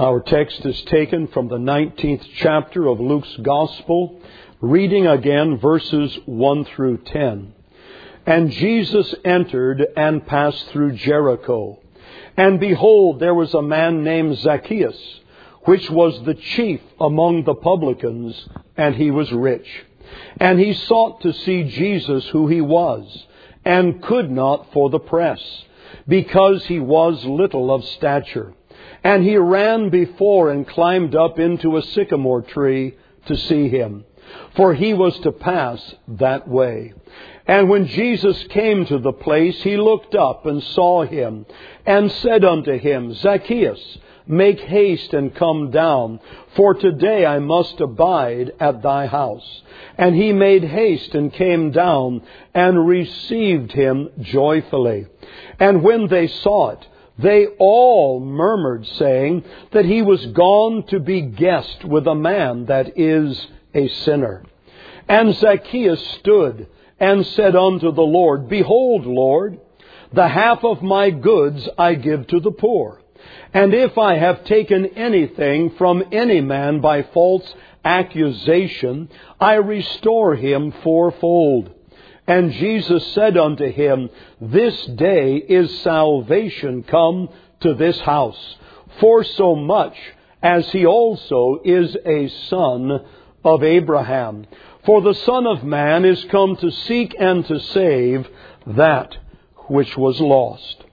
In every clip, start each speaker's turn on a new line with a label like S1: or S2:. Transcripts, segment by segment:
S1: Our text is taken from the 19th chapter of Luke's Gospel, reading again verses 1 through 10. And Jesus entered and passed through Jericho. And behold, there was a man named Zacchaeus, which was the chief among the publicans, and he was rich. And he sought to see Jesus, who he was, and could not for the press, because he was little of stature. And he ran before and climbed up into a sycamore tree to see him, for he was to pass that way. And when Jesus came to the place, he looked up and saw him, and said unto him, Zacchaeus, make haste and come down, for today I must abide at thy house. And he made haste and came down, and received him joyfully. And when they saw it, they all murmured, saying that he was gone to be guest with a man that is a sinner. And Zacchaeus stood and said unto the Lord, Behold, Lord, the half of my goods I give to the poor. And if I have taken anything from any man by false accusation, I restore him fourfold. And Jesus said unto him, This day is salvation come to this house, for so much as he also is a son of Abraham. For the Son of Man is come to seek and to save that which was lost.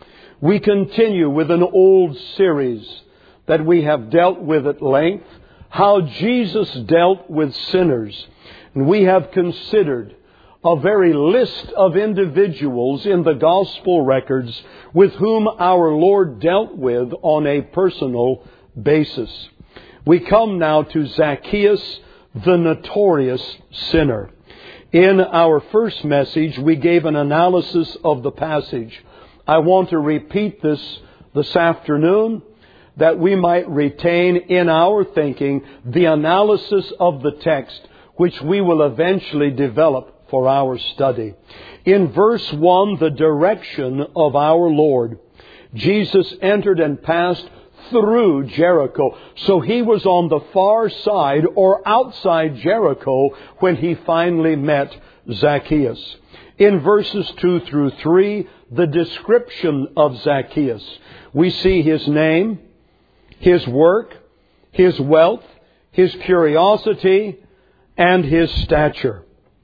S1: We continue with an old series that we have dealt with at length, how Jesus dealt with sinners. And we have considered a very list of individuals in the gospel records with whom our Lord dealt with on a personal basis. We come now to Zacchaeus, the notorious sinner. In our first message, we gave an analysis of the passage. I want to repeat this afternoon, that we might retain in our thinking the analysis of the text, which we will eventually develop for our study. In verse 1, the direction of our Lord. Jesus entered and passed through Jericho. So he was on the far side or outside Jericho when he finally met Zacchaeus. In verses 2 through 3, the description of Zacchaeus. We see his name, his work, his wealth, his curiosity, and his stature.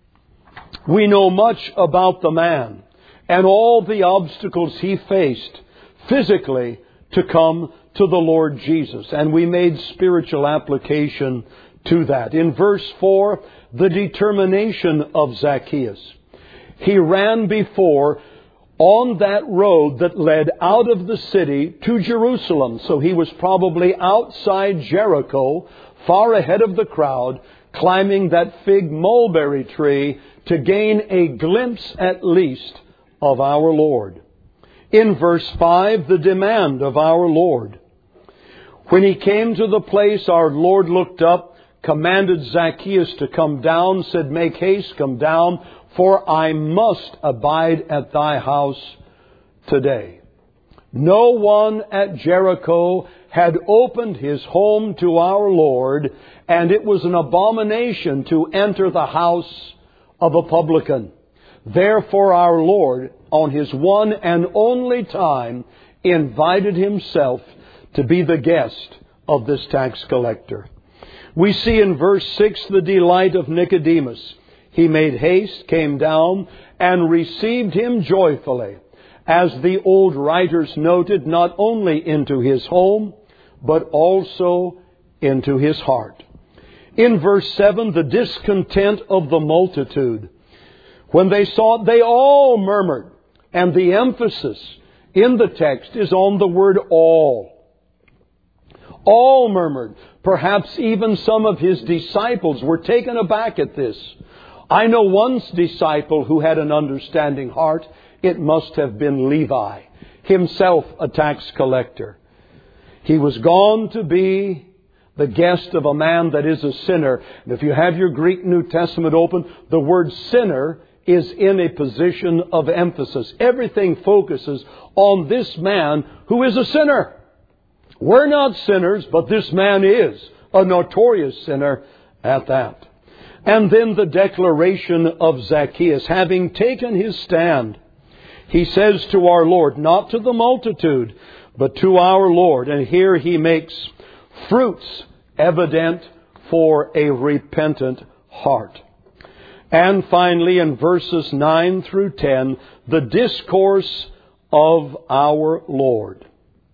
S1: We know much about the man and all the obstacles he faced physically to come to the Lord Jesus. And we made spiritual application to that. In verse 4, the determination of Zacchaeus. He ran before on that road that led out of the city to Jerusalem. So he was probably outside Jericho, far ahead of the crowd, climbing that fig mulberry tree to gain a glimpse at least of our Lord. In verse 5, the demand of our Lord. When he came to the place, our Lord looked up, commanded Zacchaeus to come down, said, Make haste, come down, for I must abide at thy house today. No one at Jericho had opened his home to our Lord, and it was an abomination to enter the house of a publican. Therefore our Lord, on his one and only time, invited himself to be the guest of this tax collector. We see in verse 6 the delight of Nicodemus. He made haste, came down, and received him joyfully, as the old writers noted, not only into his home, but also into his heart. In verse 7, the discontent of the multitude. When they saw it, they all murmured. And the emphasis in the text is on the word all. All murmured. Perhaps even some of his disciples were taken aback at this. I know one disciple who had an understanding heart. It must have been Levi, himself a tax collector. He was gone to be the guest of a man that is a sinner. And if you have your Greek New Testament open, the word sinner is in a position of emphasis. Everything focuses on this man who is a sinner. We're not sinners, but this man is a notorious sinner at that. And then the declaration of Zacchaeus, having taken his stand, he says to our Lord, not to the multitude, but to our Lord. And here he makes fruits evident for a repentant heart. And finally, in verses 9 through 10, the discourse of our Lord.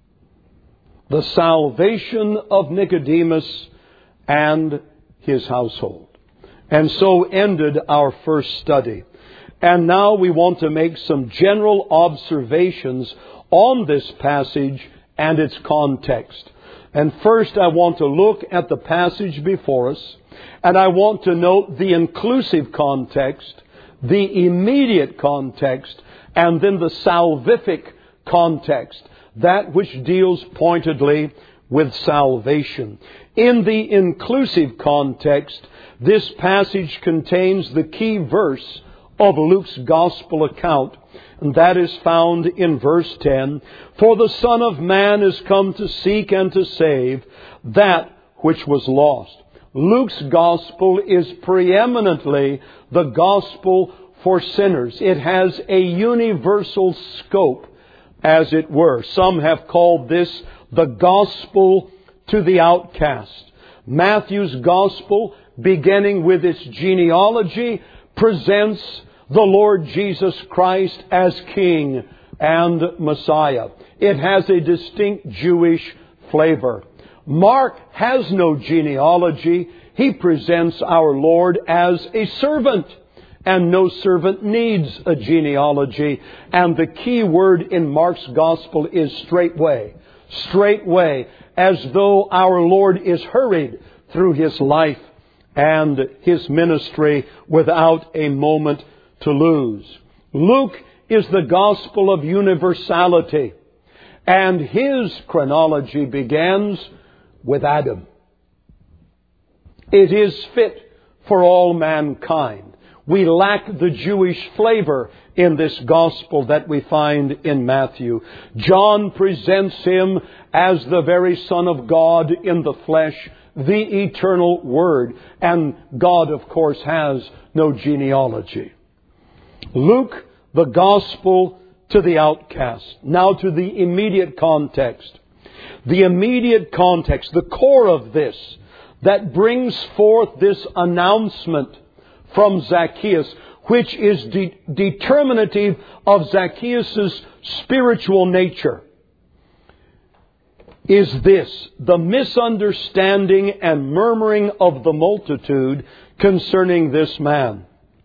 S1: The salvation of Nicodemus and his household. And so ended our first study. And now we want to make some general observations on this passage and its context. And first I want to look at the passage before us, and I want to note the inclusive context, the immediate context, and then the salvific context, that which deals pointedly with salvation. In the inclusive context, this passage contains the key verse of Luke's Gospel account, and that is found in verse 10. For the Son of Man is come to seek and to save that which was lost. Luke's Gospel is preeminently the Gospel for sinners. It has a universal scope, as it were. Some have called this the Gospel to the outcast. Matthew's Gospel, beginning with its genealogy, presents the Lord Jesus Christ as King and Messiah. It has a distinct Jewish flavor. Mark has no genealogy. He presents our Lord as a servant. And no servant needs a genealogy. And the key word in Mark's Gospel is straightway. Straightway, as though our Lord is hurried through His life and His ministry without a moment to lose. Luke is the Gospel of universality. And his chronology begins with Adam. It is fit for all mankind. We lack the Jewish flavor in this Gospel that we find in Matthew. John presents Him as the very Son of God in the flesh, the eternal Word. And God, of course, has no genealogy. Luke, the Gospel to the outcast. Now to the immediate context. The immediate context, the core of this, that brings forth this announcement from Zacchaeus, which is determinative of Zacchaeus' spiritual nature, is this: the misunderstanding and murmuring of the multitude concerning this man.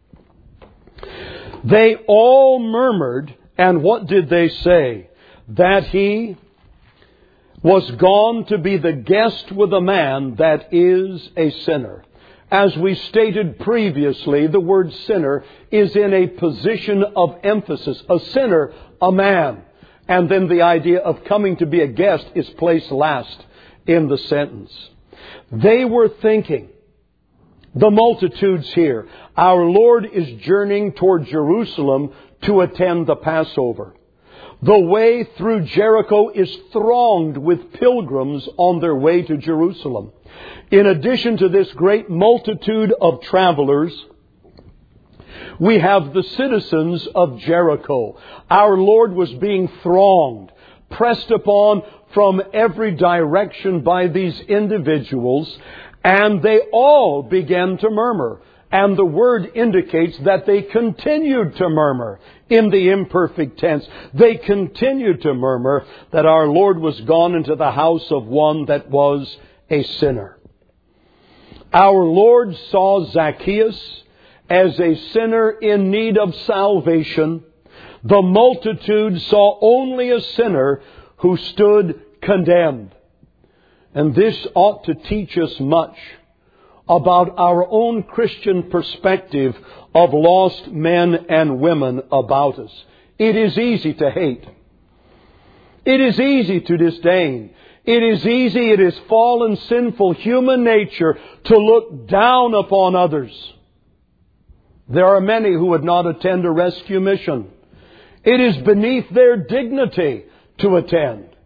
S1: They all murmured, and what did they say? That he was gone to be the guest with a man that is a sinner. As we stated previously, the word sinner is in a position of emphasis. A sinner, a man. And then the idea of coming to be a guest is placed last in the sentence. They were thinking, the multitudes here, our Lord is journeying toward Jerusalem to attend the Passover. The way through Jericho is thronged with pilgrims on their way to Jerusalem. In addition to this great multitude of travelers, we have the citizens of Jericho. Our Lord was being thronged, pressed upon from every direction by these individuals, and they all began to murmur. And the word indicates that they continued to murmur in the imperfect tense. They continued to murmur that our Lord was gone into the house of one that was a sinner. Our Lord saw Zacchaeus as a sinner in need of salvation. The multitude saw only a sinner who stood condemned. And this ought to teach us much about our own Christian perspective of lost men and women about us. It is easy to hate. It is easy to disdain. It is fallen, sinful human nature to look down upon others. There are many who would not attend a rescue mission. It is beneath their dignity to attend.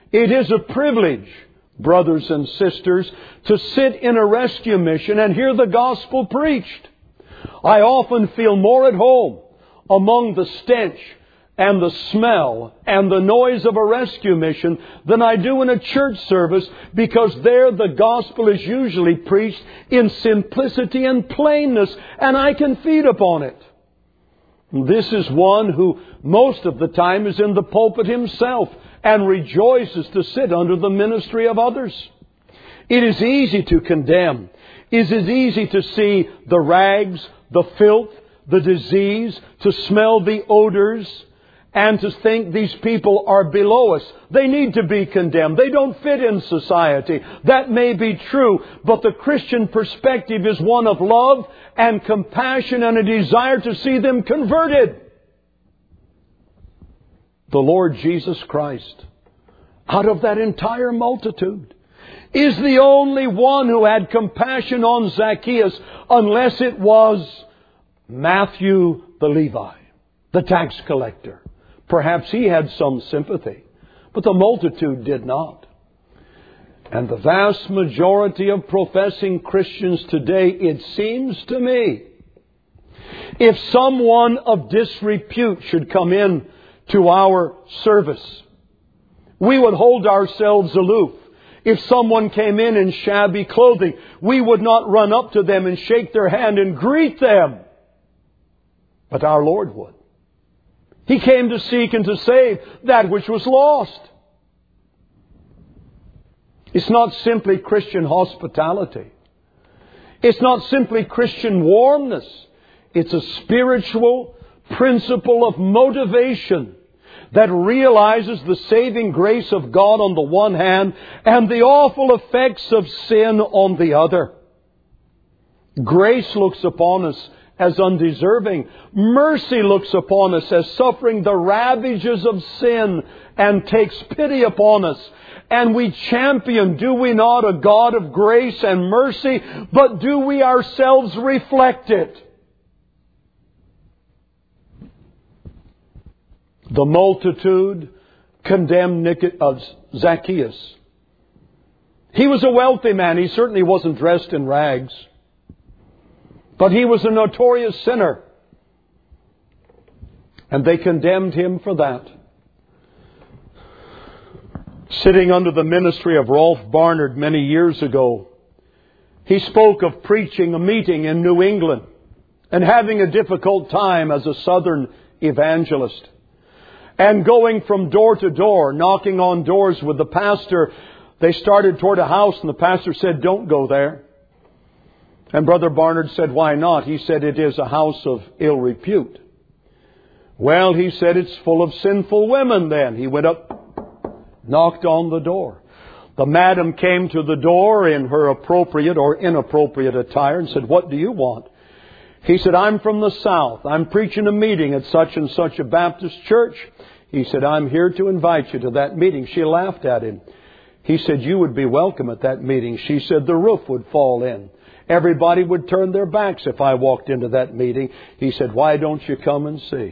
S1: It is a privilege, brothers and sisters, to sit in a rescue mission and hear the gospel preached. I often feel more at home among the stench and the smell and the noise of a rescue mission than I do in a church service, because there the gospel is usually preached in simplicity and plainness, and I can feed upon it. This is one who most of the time is in the pulpit himself and rejoices to sit under the ministry of others. It is easy to condemn. It is easy to see the rags, the filth, the disease, to smell the odors, and to think these people are below us. They need to be condemned. They don't fit in society. That may be true, but the Christian perspective is one of love and compassion and a desire to see them converted. The Lord Jesus Christ, out of that entire multitude, is the only one who had compassion on Zacchaeus, unless it was Matthew the Levi, the tax collector. Perhaps he had some sympathy, but the multitude did not. And the vast majority of professing Christians today, it seems to me, if someone of disrepute should come in to our service, we would hold ourselves aloof. If someone came in shabby clothing, we would not run up to them and shake their hand and greet them. But our Lord would. He came to seek and to save that which was lost. It's not simply Christian hospitality. It's not simply Christian warmness. It's a spiritual principle of motivation that realizes the saving grace of God on the one hand and the awful effects of sin on the other. Grace looks upon us as undeserving. Mercy looks upon us as suffering the ravages of sin and takes pity upon us. And we champion, do we not, a God of grace and mercy, but do we ourselves reflect it? The multitude condemned Zacchaeus. He was a wealthy man. He certainly wasn't dressed in rags. But he was a notorious sinner. And they condemned him for that. Sitting under the ministry of Rolf Barnard many years ago, he spoke of preaching a meeting in New England and having a difficult time as a southern evangelist. And going from door to door, knocking on doors with the pastor, they started toward a house and the pastor said, "Don't go there." And Brother Barnard said, "Why not?" He said, "It is a house of ill repute." "Well," he said, "it's full of sinful women then." He went up, knocked on the door. The madam came to the door in her appropriate or inappropriate attire and said, "What do you want?" He said, "I'm from the South. I'm preaching a meeting at such and such a Baptist church." He said, "I'm here to invite you to that meeting." She laughed at him. He said, "You would be welcome at that meeting." She said, "The roof would fall in. Everybody would turn their backs if I walked into that meeting." He said, "Why don't you come and see?"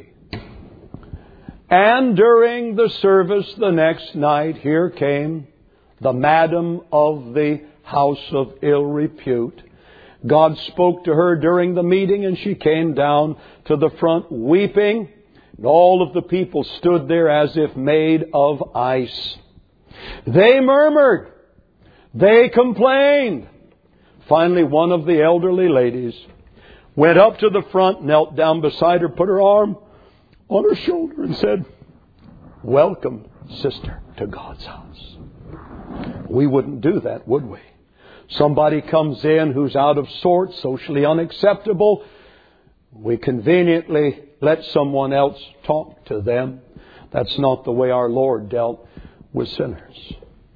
S1: And during the service the next night, here came the madam of the house of ill repute. God spoke to her during the meeting and she came down to the front weeping. And all of the people stood there as if made of ice. They murmured. They complained. Finally, one of the elderly ladies went up to the front, knelt down beside her, put her arm on her shoulder and said, "Welcome, sister, to God's house." We wouldn't do that, would we? Somebody comes in who's out of sorts, socially unacceptable. We conveniently let someone else talk to them. That's not the way our Lord dealt with sinners.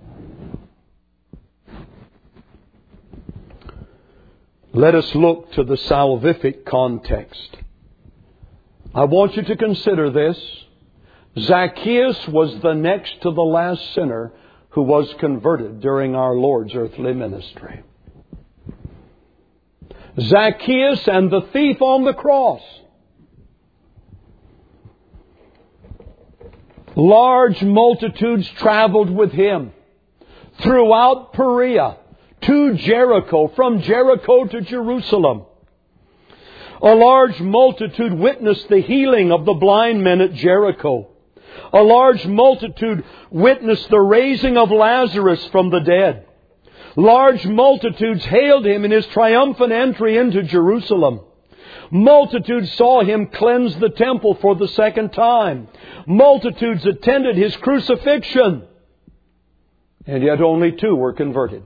S1: Let us look to the salvific context. I want you to consider this. Zacchaeus was the next to the last sinner who was converted during our Lord's earthly ministry. Zacchaeus and the thief on the cross. Large multitudes traveled with Him throughout Perea to Jericho, from Jericho to Jerusalem. A large multitude witnessed the healing of the blind men at Jericho. A large multitude witnessed the raising of Lazarus from the dead. Large multitudes hailed Him in His triumphant entry into Jerusalem. Multitudes saw Him cleanse the temple for the second time. Multitudes attended His crucifixion. And yet only 2 were converted.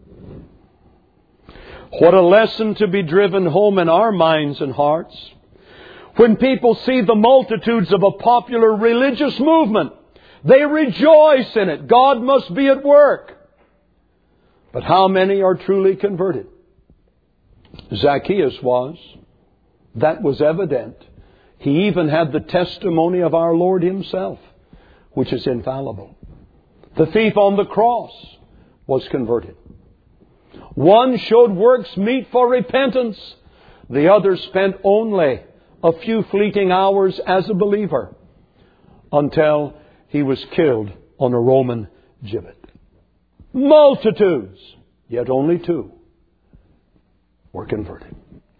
S1: What a lesson to be driven home in our minds and hearts. When people see the multitudes of a popular religious movement, they rejoice in it. God must be at work. But how many are truly converted? Zacchaeus was. That was evident. He even had the testimony of our Lord Himself, which is infallible. The thief on the cross was converted. One showed works meet for repentance. The other spent only a few fleeting hours as a believer until he was killed on a Roman gibbet. Multitudes, yet only 2 were converted.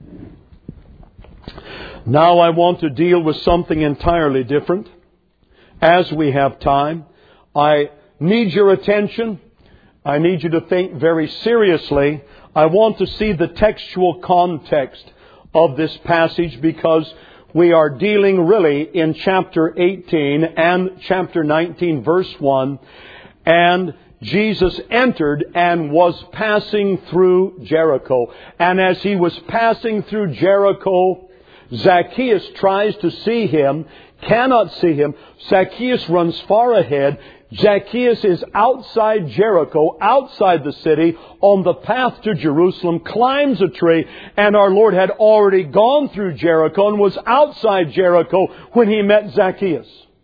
S1: Now I want to deal with something entirely different. As we have time, I need your attention. I need you to think very seriously. I want to see the textual context of this passage because we are dealing really in chapter 18 and chapter 19 verse 1. And Jesus entered and was passing through Jericho. And as He was passing through Jericho, Zacchaeus tries to see Him, cannot see Him. Zacchaeus runs far ahead. Zacchaeus is outside Jericho, outside the city, on the path to Jerusalem, climbs a tree, and our Lord had already gone through Jericho and was outside Jericho when He met Zacchaeus.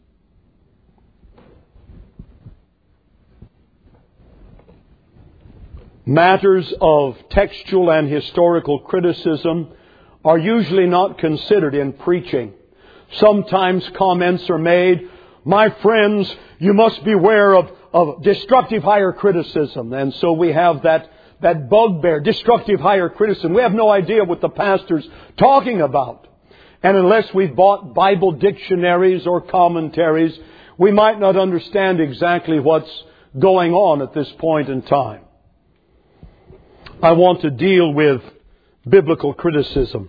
S1: Matters of textual and historical criticism are usually not considered in preaching. Sometimes comments are made, "My friends, you must beware of destructive higher criticism." And so we have that bugbear, destructive higher criticism. We have no idea what the pastor's talking about. And unless we've bought Bible dictionaries or commentaries, we might not understand exactly what's going on at this point in time. I want to deal with biblical criticism.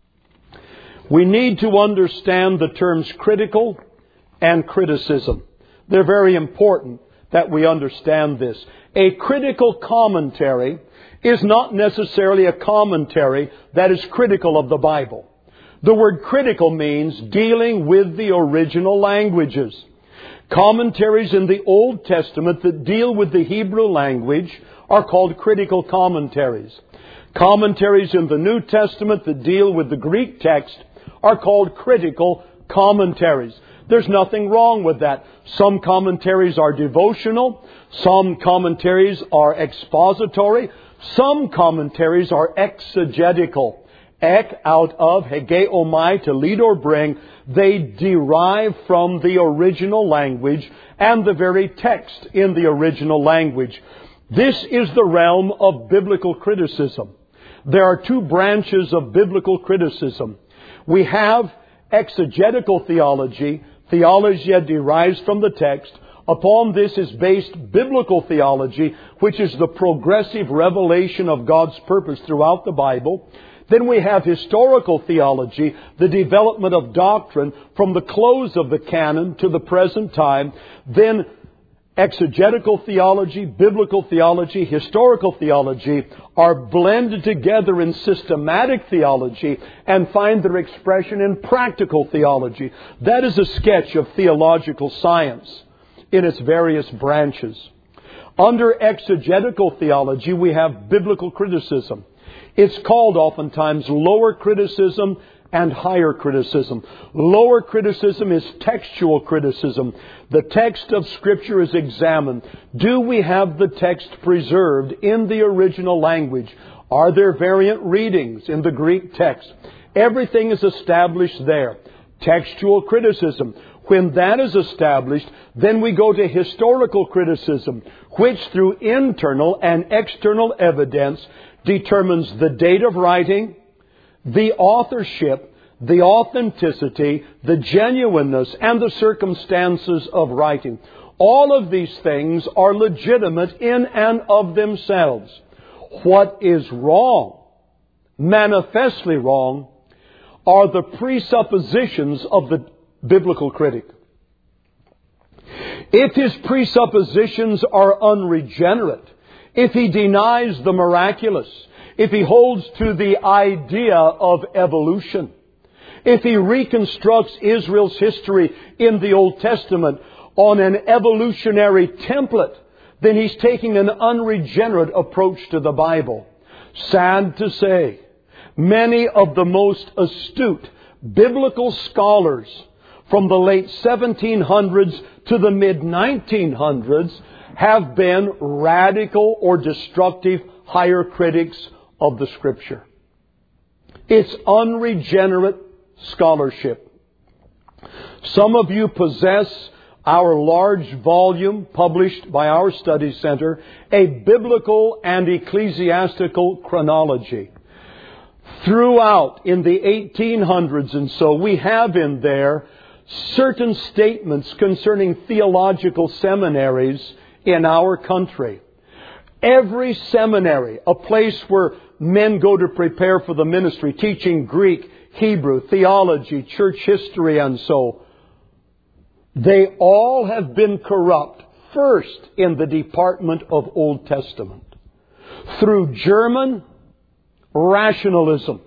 S1: We need to understand the terms critical and criticism. They're very important that we understand this. A critical commentary is not necessarily a commentary that is critical of the Bible. The word critical means dealing with the original languages. Commentaries in the Old Testament that deal with the Hebrew language are called critical commentaries. Commentaries in the New Testament that deal with the Greek text are called critical commentaries. There's nothing wrong with that. Some commentaries are devotional. Some commentaries are expository. Some commentaries are exegetical. Ek, out of, hegeomai, to lead or bring. They derive from the original language and the very text in the original language. This is the realm of biblical criticism. There are 2 branches of biblical criticism. We have exegetical theology. Theology that derives from the text. Upon this is based biblical theology, which is the progressive revelation of God's purpose throughout the Bible. Then we have historical theology, the development of doctrine from the close of the canon to the present time. Then exegetical theology, biblical theology, historical theology are blended together in systematic theology and find their expression in practical theology. That is a sketch of theological science in its various branches. Under exegetical theology, we have biblical criticism. It's called oftentimes lower criticism and higher criticism. Lower criticism is textual criticism. The text of Scripture is examined. Do we have the text preserved in the original language? Are there variant readings in the Greek text? Everything is established there. Textual criticism. When that is established, then we go to historical criticism, which through internal and external evidence determines the date of writing, the authorship, the authenticity, the genuineness, and the circumstances of writing. All of these things are legitimate in and of themselves. What is wrong, manifestly wrong, are the presuppositions of the biblical critic. If his presuppositions are unregenerate, if he denies the miraculous, if he holds to the idea of evolution, if he reconstructs Israel's history in the Old Testament on an evolutionary template, then he's taking an unregenerate approach to the Bible. Sad to say, many of the most astute biblical scholars from the late 1700s to the mid-1900s have been radical or destructive higher critics of the Scripture. It's unregenerate scholarship. Some of you possess our large volume published by our study center, A Biblical and Ecclesiastical Chronology. Throughout in the 1800s and so, we have in there certain statements concerning theological seminaries in our country. Every seminary, a place where men go to prepare for the ministry, teaching Greek, Hebrew, theology, church history, and so, they all have been corrupt, first in the department of Old Testament, through German rationalism.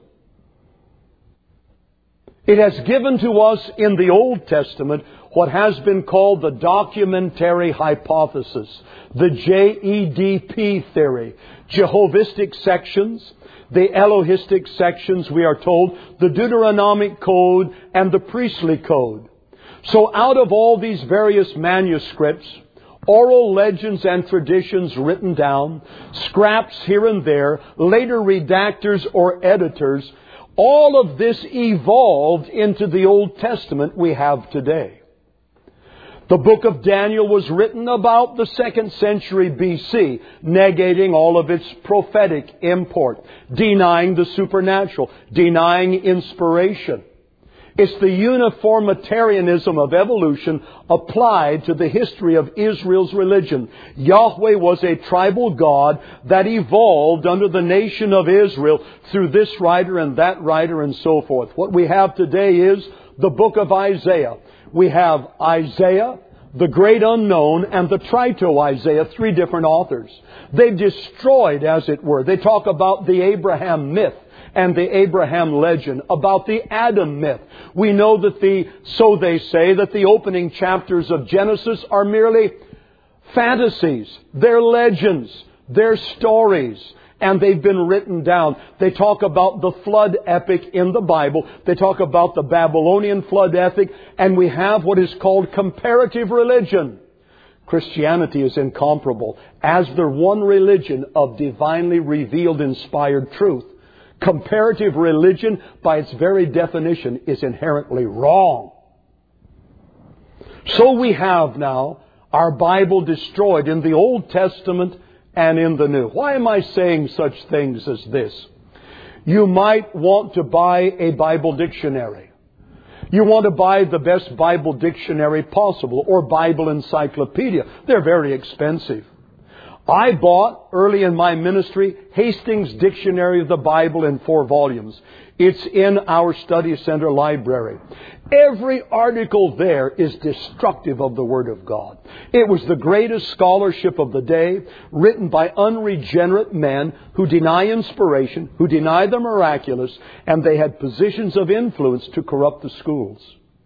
S1: It has given to us in the Old Testament what has been called the documentary hypothesis, the JEDP theory, Jehovistic sections, the Elohistic sections, we are told, the Deuteronomic Code, and the Priestly Code. So out of all these various manuscripts, oral legends and traditions written down, scraps here and there, later redactors or editors, all of this evolved into the Old Testament we have today. The book of Daniel was written about the 2nd century BC, negating all of its prophetic import, denying the supernatural, denying inspiration. It's the uniformitarianism of evolution applied to the history of Israel's religion. Yahweh was a tribal God that evolved under the nation of Israel through this writer and that writer and so forth. What we have today is the book of Isaiah. We have Isaiah, the great unknown, and the Trito-Isaiah, 3 different authors. They've destroyed, as it were. They talk about the Abraham myth and the Abraham legend, about the Adam myth. We know that so they say, that the opening chapters of Genesis are merely fantasies. They're legends. They're stories. And they've been written down. They talk about the flood epic in the Bible. They talk about the Babylonian flood epic. And we have what is called comparative religion. Christianity is incomparable as the one religion of divinely revealed, inspired truth. Comparative religion, by its very definition, is inherently wrong. So we have now our Bible destroyed in the Old Testament and in the New. Why am I saying such things as this? You might want to buy a Bible dictionary. You want to buy the best Bible dictionary possible, or Bible encyclopedia. They're very expensive. I bought, early in my ministry, Hastings Dictionary of the Bible in 4 volumes. It's in our study center library. Every article there is destructive of the Word of God. It was the greatest scholarship of the day, written by unregenerate men who deny inspiration, who deny the miraculous, and they had positions of influence to corrupt the schools.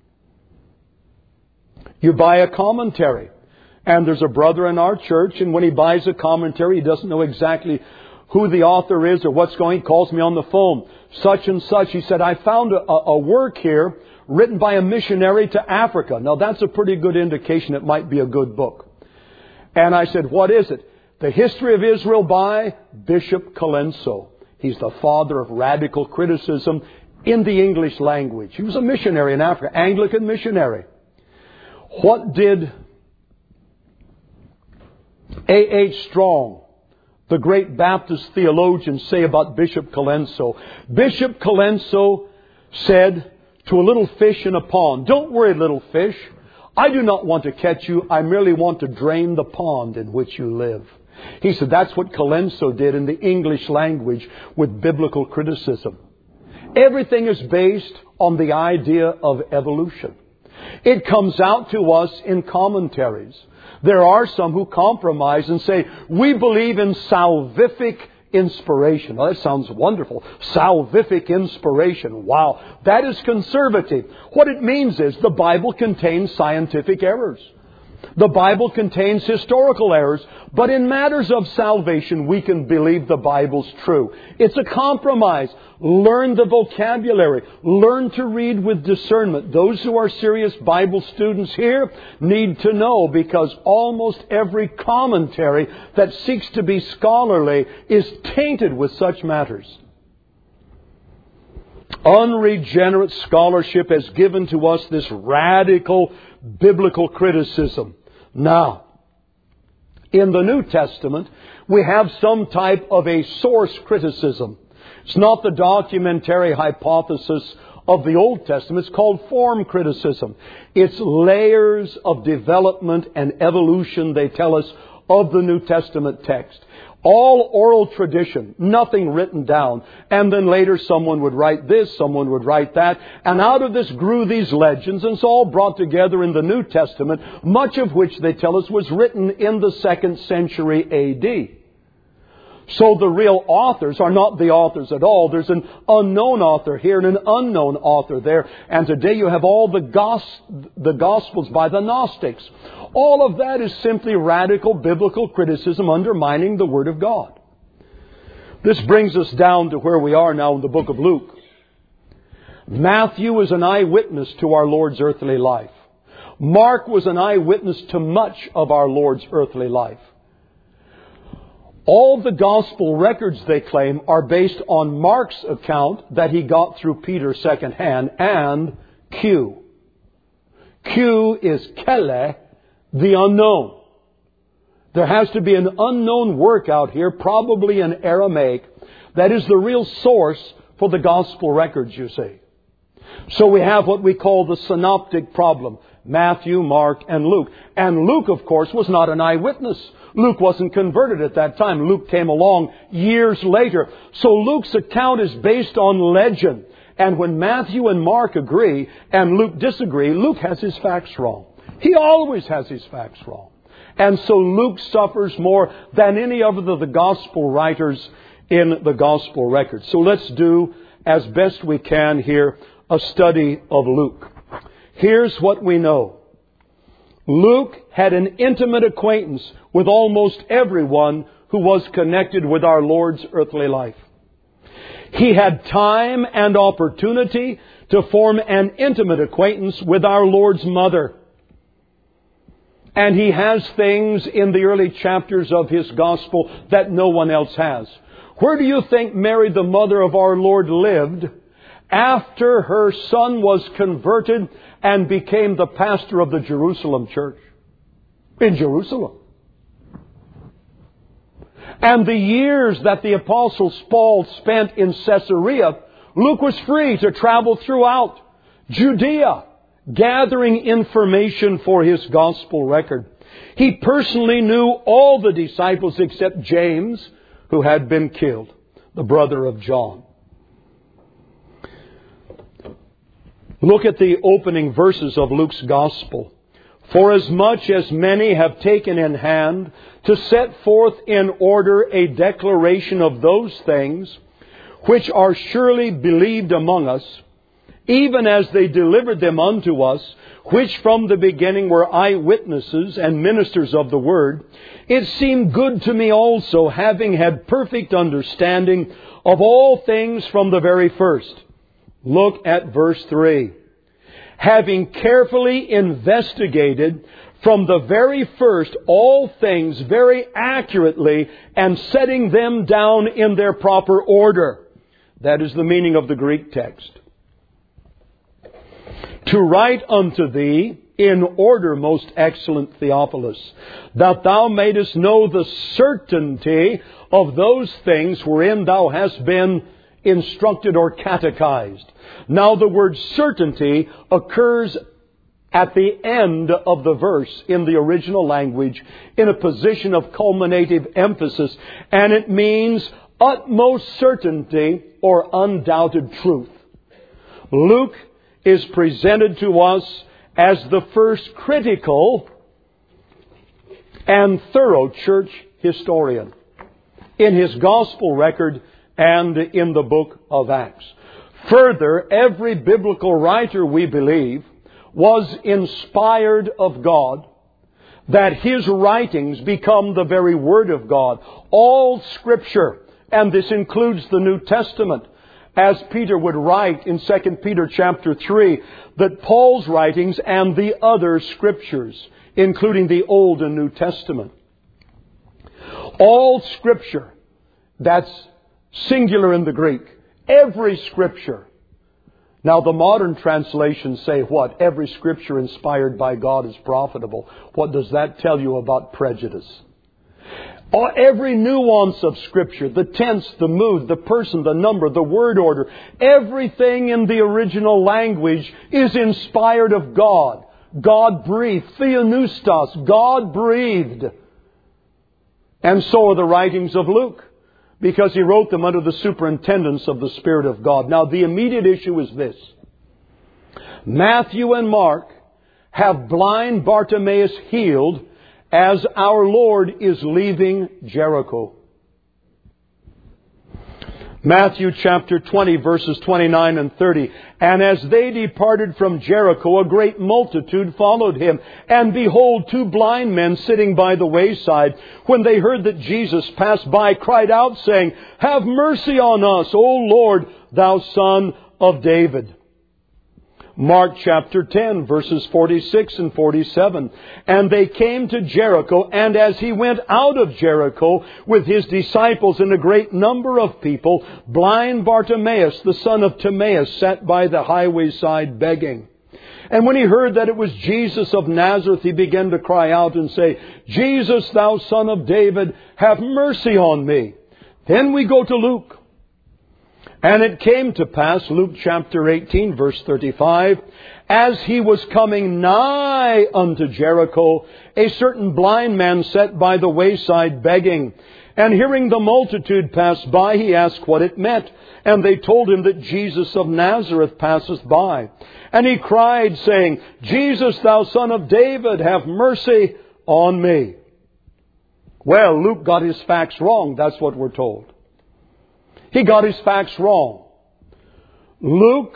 S1: You buy a commentary. And there's a brother in our church, and when he buys a commentary, he doesn't know exactly who the author is or what's going. He calls me on the phone. Such and such. He said, I found a work here written by a missionary to Africa. Now that's a pretty good indication it might be a good book. And I said, what is it? The History of Israel by Bishop Colenso. He's the father of radical criticism in the English language. He was a missionary in Africa, Anglican missionary. What did A.H. Strong, the great Baptist theologian, say about Bishop Colenso? Bishop Colenso said to a little fish in a pond, "Don't worry, little fish. I do not want to catch you. I merely want to drain the pond in which you live." He said that's what Colenso did in the English language with biblical criticism. Everything is based on the idea of evolution. It comes out to us in commentaries. There are some who compromise and say, we believe in salvific inspiration. Well, that sounds wonderful. Salvific inspiration. Wow. That is conservative. What it means is the Bible contains scientific errors. The Bible contains historical errors. But in matters of salvation, we can believe the Bible's true. It's a compromise. Learn the vocabulary. Learn to read with discernment. Those who are serious Bible students here need to know, because almost every commentary that seeks to be scholarly is tainted with such matters. Unregenerate scholarship has given to us this radical biblical criticism. Now, in the New Testament, we have some type of a source criticism. It's not the documentary hypothesis of the Old Testament. It's called form criticism. It's layers of development and evolution, they tell us, of the New Testament text. All oral tradition, nothing written down. And then later someone would write this, someone would write that. And out of this grew these legends, and it's all brought together in the New Testament, much of which they tell us was written in the 2nd century A.D. So the real authors are not the authors at all. There's an unknown author here and an unknown author there. And today you have all the Gospels by the Gnostics. All of that is simply radical biblical criticism undermining the Word of God. This brings us down to where we are now in the book of Luke. Matthew is an eyewitness to our Lord's earthly life. Mark was an eyewitness to much of our Lord's earthly life. All the gospel records, they claim, are based on Mark's account that he got through Peter secondhand, and Q. Q is Kele, the unknown. There has to be an unknown work out here, probably in Aramaic, that is the real source for the gospel records, you see. So we have what we call the synoptic problem. Matthew, Mark, and Luke. And Luke, of course, was not an eyewitness. Luke wasn't converted at that time. Luke came along years later. So Luke's account is based on legend. And when Matthew and Mark agree and Luke disagree, Luke has his facts wrong. He always has his facts wrong. And so Luke suffers more than any of the gospel writers in the gospel records. So let's do, as best we can here, a study of Luke. Here's what we know. Luke had an intimate acquaintance with almost everyone who was connected with our Lord's earthly life. He had time and opportunity to form an intimate acquaintance with our Lord's mother. And he has things in the early chapters of his gospel that no one else has. Where do you think Mary, the mother of our Lord, lived after her son was converted and became the pastor of the Jerusalem church? In Jerusalem. And the years that the Apostle Paul spent in Caesarea, Luke was free to travel throughout Judea, gathering information for his gospel record. He personally knew all the disciples except James, who had been killed, the brother of John. Look at the opening verses of Luke's gospel. Forasmuch as many have taken in hand to set forth in order a declaration of those things which are surely believed among us, even as they delivered them unto us, which from the beginning were eyewitnesses and ministers of the word, it seemed good to me also, having had perfect understanding of all things from the very first. Look at verse 3. Having carefully investigated from the very first all things very accurately and setting them down in their proper order. That is the meaning of the Greek text. To write unto thee in order, most excellent Theophilus, that thou mayest know the certainty of those things wherein thou hast been instructed or catechized. Now the word certainty occurs at the end of the verse in the original language in a position of culminative emphasis, and it means utmost certainty or undoubted truth. Luke is presented to us as the first critical and thorough church historian in his gospel record and in the book of Acts. Further, every biblical writer, we believe, was inspired of God, that his writings become the very Word of God. All Scripture, and this includes the New Testament, as Peter would write in 2 Peter chapter 3, that Paul's writings and the other Scriptures, including the Old and New Testament, all Scripture, that's singular in the Greek, every Scripture. Now the modern translations say what? Every Scripture inspired by God is profitable. What does that tell you about prejudice? Every nuance of Scripture, the tense, the mood, the person, the number, the word order, everything in the original language is inspired of God. God breathed. Theopneustos, God breathed. And so are the writings of Luke, because he wrote them under the superintendence of the Spirit of God. Now the immediate issue is this. Matthew and Mark have blind Bartimaeus healed as our Lord is leaving Jericho. Matthew chapter 20 verses 29 and 30. And as they departed from Jericho, a great multitude followed him. And behold, two blind men sitting by the wayside, when they heard that Jesus passed by, cried out, saying, Have mercy on us, O Lord, thou Son of David. Mark chapter 10 verses 46 and 47. And they came to Jericho, and as he went out of Jericho with his disciples and a great number of people, blind Bartimaeus, the son of Timaeus, sat by the highway side begging. And when he heard that it was Jesus of Nazareth, he began to cry out and say, Jesus, thou Son of David, have mercy on me. Then we go to Luke. And it came to pass, Luke chapter 18, verse 35, as he was coming nigh unto Jericho, a certain blind man sat by the wayside begging. And hearing the multitude pass by, he asked what it meant. And they told him that Jesus of Nazareth passeth by. And he cried, saying, Jesus, thou Son of David, have mercy on me. Well, Luke got his facts wrong. That's what we're told. He got his facts wrong. Luke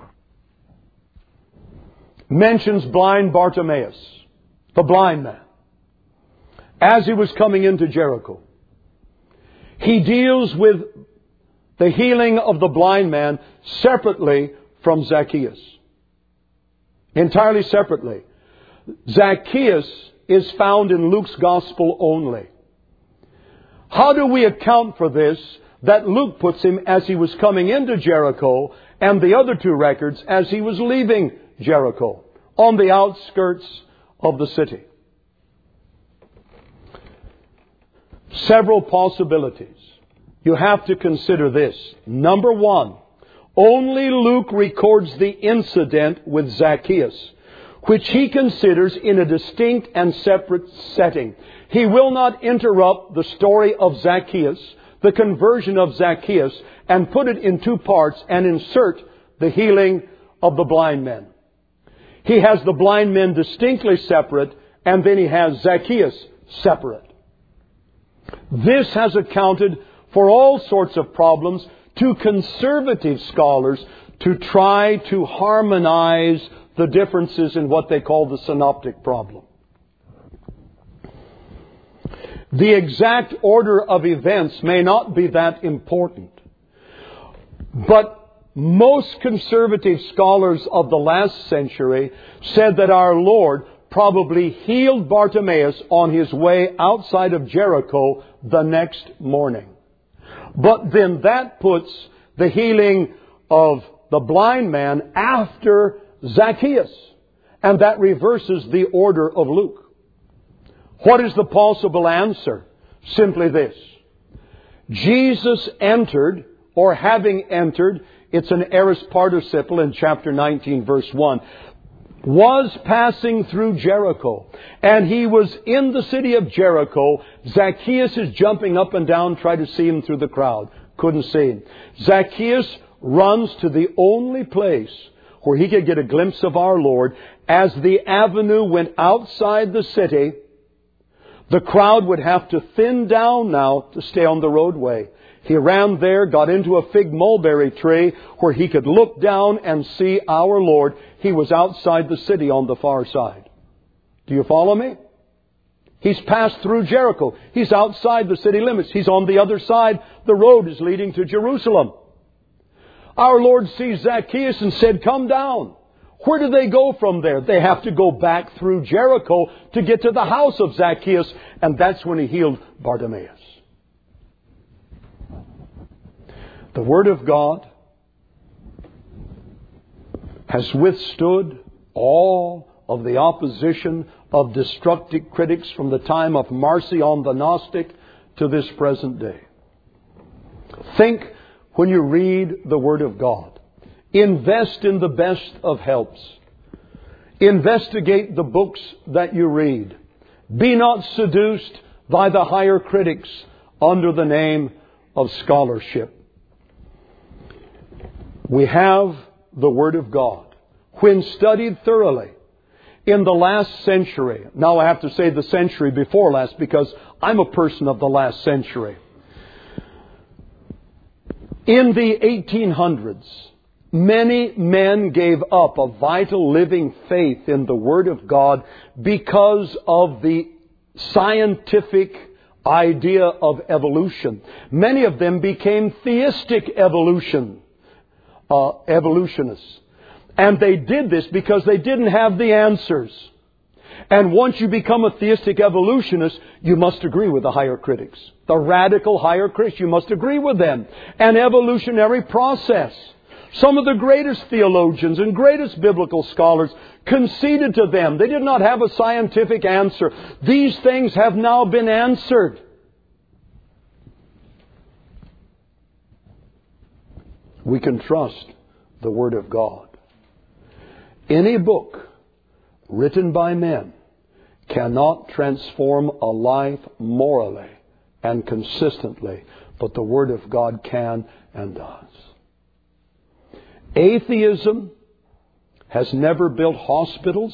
S1: mentions blind Bartimaeus, the blind man, as he was coming into Jericho. He deals with the healing of the blind man separately from Zacchaeus. Entirely separately. Zacchaeus is found in Luke's Gospel only. How do we account for this? That Luke puts him as he was coming into Jericho, and the other two records as he was leaving Jericho, on the outskirts of the city. Several possibilities. You have to consider this. Number one, only Luke records the incident with Zacchaeus, which he considers in a distinct and separate setting. He will not interrupt the story of Zacchaeus, the conversion of Zacchaeus, and put it in two parts and insert the healing of the blind men. He has the blind men distinctly separate, and then he has Zacchaeus separate. This has accounted for all sorts of problems to conservative scholars to try to harmonize the differences in what they call the synoptic problem. The exact order of events may not be that important. But most conservative scholars of the last century said that our Lord probably healed Bartimaeus on his way outside of Jericho the next morning. But then that puts the healing of the blind man after Zacchaeus. And that reverses the order of Luke. What is the possible answer? Simply this. Jesus entered, or having entered, it's an aorist participle in chapter 19, verse 1, was passing through Jericho. And He was in the city of Jericho. Zacchaeus is jumping up and down, trying to see Him through the crowd. Couldn't see Him. Zacchaeus runs to the only place where he could get a glimpse of our Lord. As the avenue went outside the city, the crowd would have to thin down now to stay on the roadway. He ran there, got into a fig mulberry tree where he could look down and see our Lord. He was outside the city on the far side. Do you follow me? He's passed through Jericho. He's outside the city limits. He's on the other side. The road is leading to Jerusalem. Our Lord sees Zacchaeus and said, "Come down." Where do they go from there? They have to go back through Jericho to get to the house of Zacchaeus. And that's when He healed Bartimaeus. The Word of God has withstood all of the opposition of destructive critics from the time of Marcion the Gnostic to this present day. Think when you read the Word of God. Invest in the best of helps. Investigate the books that you read. Be not seduced by the higher critics under the name of scholarship. We have the Word of God. When studied thoroughly in the last century, now I have to say the century before last because I'm a person of the last century. In the 1800s, many men gave up a vital living faith in the Word of God because of the scientific idea of evolution. Many of them became theistic evolutionists. And they did this because they didn't have the answers. And once you become a theistic evolutionist, you must agree with the higher critics. The radical higher critics, you must agree with them. An evolutionary process. Some of the greatest theologians and greatest biblical scholars conceded to them. They did not have a scientific answer. These things have now been answered. We can trust the Word of God. Any book written by men cannot transform a life morally and consistently, but the Word of God can and does. Atheism has never built hospitals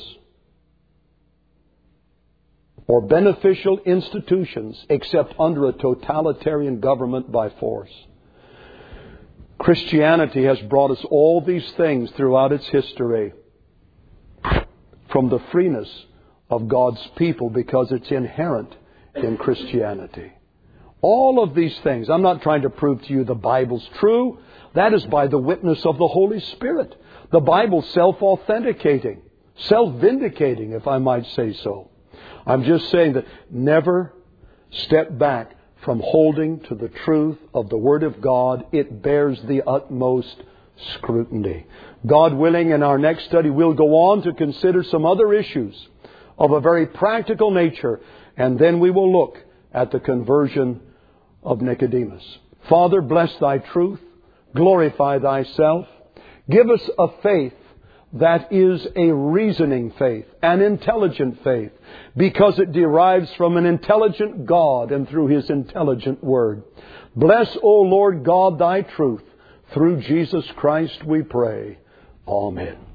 S1: or beneficial institutions except under a totalitarian government by force. Christianity has brought us all these things throughout its history from the freeness of God's people because it's inherent in Christianity. All of these things, I'm not trying to prove to you the Bible's true. That is by the witness of the Holy Spirit. The Bible's self-authenticating, self-vindicating, if I might say so. I'm just saying that never step back from holding to the truth of the Word of God. It bears the utmost scrutiny. God willing, in our next study, we'll go on to consider some other issues of a very practical nature, and then we will look at the conversion of Nicodemus. Father, bless Thy truth. Glorify Thyself. Give us a faith that is a reasoning faith, an intelligent faith, because it derives from an intelligent God and through His intelligent Word. Bless, O Lord God, Thy truth. Through Jesus Christ we pray. Amen.